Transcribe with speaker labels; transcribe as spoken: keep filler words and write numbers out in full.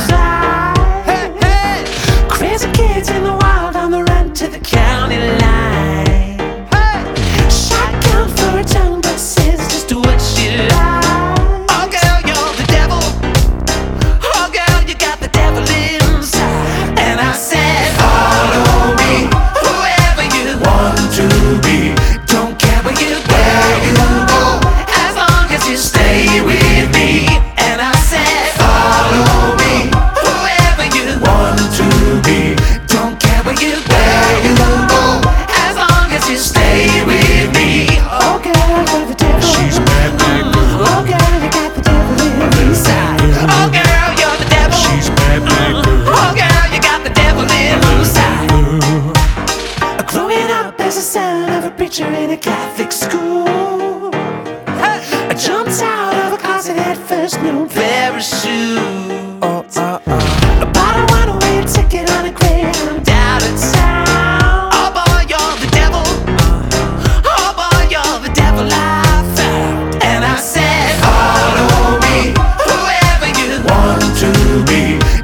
Speaker 1: side.
Speaker 2: Hey, hey.
Speaker 1: Crazy kids in the wild on the run to the county line.
Speaker 2: Hey.
Speaker 1: Shotgun for a tongue, but says just what she likes.
Speaker 2: Oh girl, you're the devil. Oh girl, you got the devil inside.
Speaker 1: And I said,
Speaker 2: Follow me, whoever you want to be.
Speaker 1: don't care where you
Speaker 2: Where you go,
Speaker 1: as long as you
Speaker 2: stay with me.
Speaker 1: And I said,
Speaker 2: Follow me, whoever you want to be.
Speaker 1: don't care where you
Speaker 2: Where you go,
Speaker 1: as long as you
Speaker 2: stay with me.
Speaker 1: Oh girl, you're the devil.
Speaker 2: She's bad, bad girl.
Speaker 1: Oh girl, you got the devil inside.
Speaker 2: Oh girl, you're the devil. She's bad, bad girl.
Speaker 1: Oh girl, you got the devil inside. Growing up as a son of a preacher in a Catholic school, I jumped out of a closet at first, no parachute.
Speaker 2: Oh, uh, uh.
Speaker 1: But I won away a ticket on a Greyhound down to town.
Speaker 2: Oh boy, you're the devil.
Speaker 1: Oh boy, you're the devil I found. And I said,
Speaker 2: Follow me,
Speaker 1: whoever you
Speaker 2: want to be.